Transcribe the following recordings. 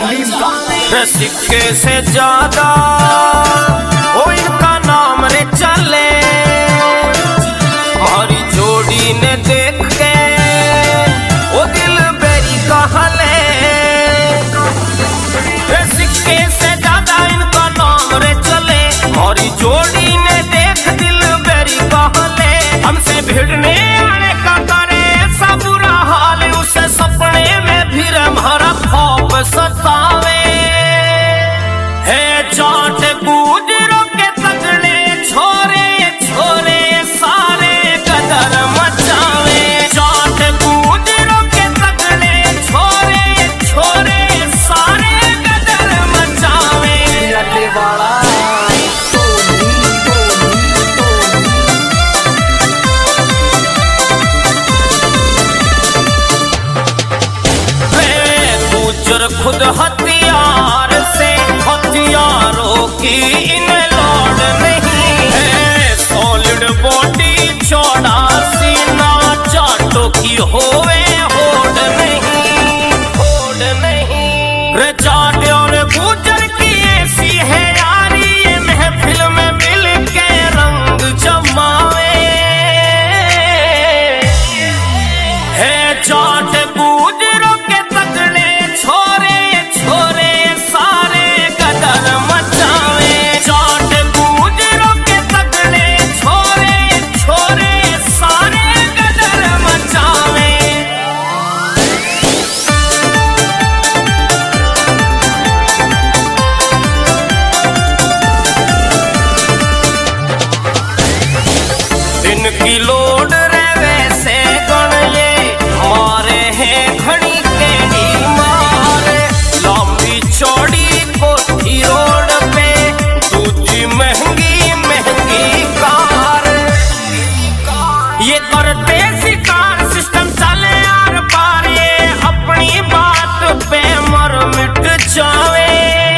सिक्के से ज्यादा ओ इनका नाम रे चले। हमारी जोड़ी ने देख के ओ दिल बेरी कहले। सिक्के से ज्यादा इनका नाम रे चले। हमारी जोड़ी ने देख दिल बेरी कहले। हमसे भिड़ने आने का करे ऐसा बुरा हाल, उसे सपने में भी हमारा खौफ सतावे। चाट गुजरों के तगड़े छोरे छोरे सारे कदर मचावे। चाट गुजरों के तगड़े छोरे छोरे सारे कदर मचावे। गुजर खुद हथियार से, हथियारों की इन्हें लौट नहीं है। सॉलिड बॉडी चौड़ा सीना, चाटों की होवे होड़ नहीं, होड़ नहीं। रे चाट और गुजर की ऐसी है यारी, ये महफिल में मिल के रंग जमावे। है चाट गुजरों के तगड़े छोरे छोरे सारे कदर मचावे। चाट गुजरों के तगड़े छोरे छोरे सारे कदर मचावे। इनकी लोड रे वैसे गण ये मारे हैं घड़ी के ही मारे। लंबी चौड़ी कोठी रोड पे दूजी महंगी महंगी कार। ये करते शिकार सिस्टम चले यार पार, ये अपनी बात पे मर मिट जावे।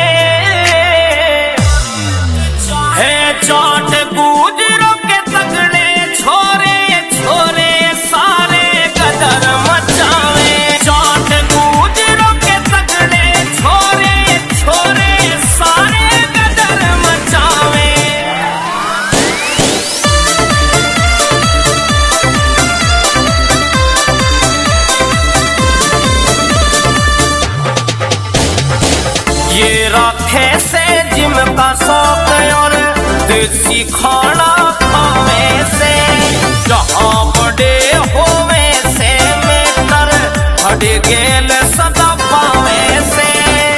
है चाट गुजरों के तगड़े छोरे छोरे सारे कदर मचावे। चाट गुजरों के तगड़े छोरे छोरे सारे कदर मचावे। ये रखे से जिम का शौक और देसी खाना खावे से। जहाँ बड़े होवे से में तर हटे गेल सदा पावे से।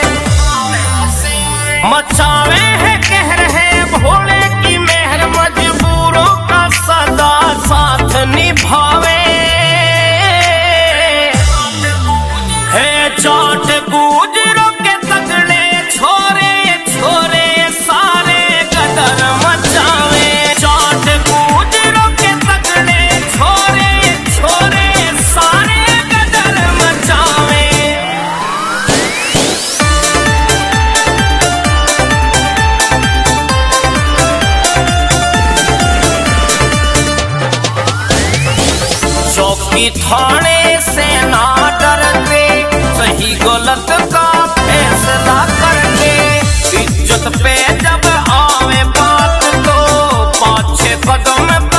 मचावे है कहर है भोले की मेहर, मजबूरों का सदा साथ निभावे। है चाट गुजरों के तगड़े छोरे छोरे सारे कदर मचावे। चाट गुजरों के तगड़े छोरे छोरे सारे कदर मचावे। चौकी थाने से ना डरते, सही गलत का फैसला करके। इज्जत पे जब आवे बात तो पाछे कदम